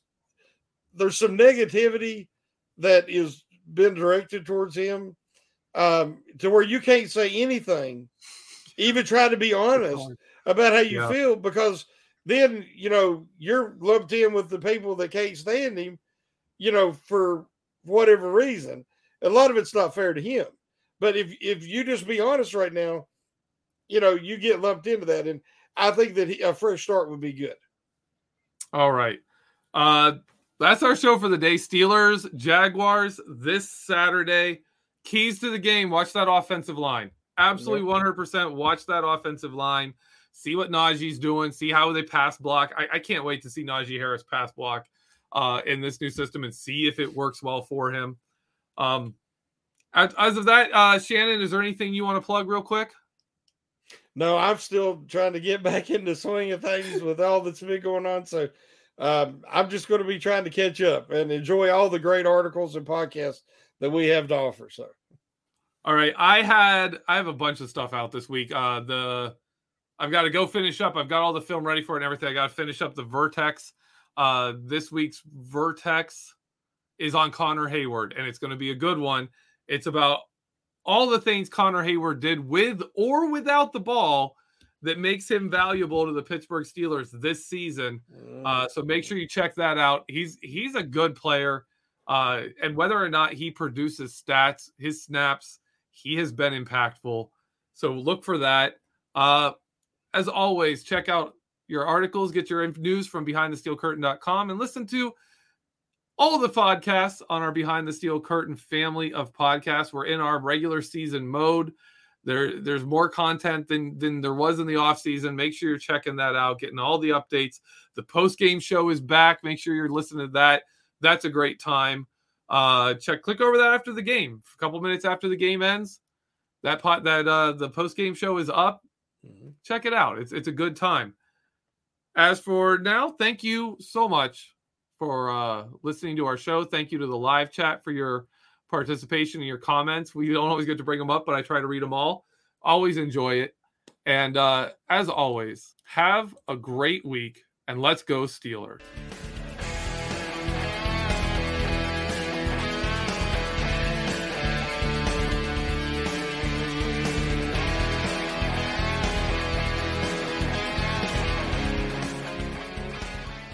some negativity that is been directed towards him, to where you can't say anything, even try to be honest about how you feel, because then, you're lumped in with the people that can't stand him, for whatever reason. A lot of it's not fair to him. But if you just be honest right now, you get lumped into that. And I think that a fresh start would be good. All right. That's our show for the day. Steelers, Jaguars this Saturday. Keys to the game. Watch that offensive line. Absolutely 100% watch that offensive line. See what Najee's doing. See how they pass block. I can't wait to see Najee Harris pass block in this new system and see if it works well for him. As of that, Shannon, is there anything you want to plug real quick? No, I'm still trying to get back in the swing of things with all that's been going on. So I'm just going to be trying to catch up and enjoy all the great articles and podcasts that we have to offer. So, all right. I have a bunch of stuff out this week. I've got to go finish up. I've got all the film ready for it and everything. I got to finish up the Vertex. This week's Vertex is on Connor Hayward, and it's going to be a good one. It's about all the things Connor Hayward did with or without the ball that makes him valuable to the Pittsburgh Steelers this season. So make sure you check that out. He's a good player. And whether or not he produces stats, his snaps, he has been impactful. So look for that. As always, check out your articles, get your news from BehindTheSteelCurtain.com, and listen to all the podcasts on our Behind the Steel Curtain family of podcasts. We're in our regular season mode. There's more content than there was in the offseason. Make sure you're checking that out, getting all the updates. The post-game show is back. Make sure you're listening to that. That's a great time. Click over that after the game. A couple minutes after the game ends, the post-game show is up. Check it out. It's a good time. As for now, thank you so much for listening to our show. Thank you to the live chat for your participation and your comments. We don't always get to bring them up, but I try to read them all. Always enjoy it. And as always, have a great week, and let's go Steelers.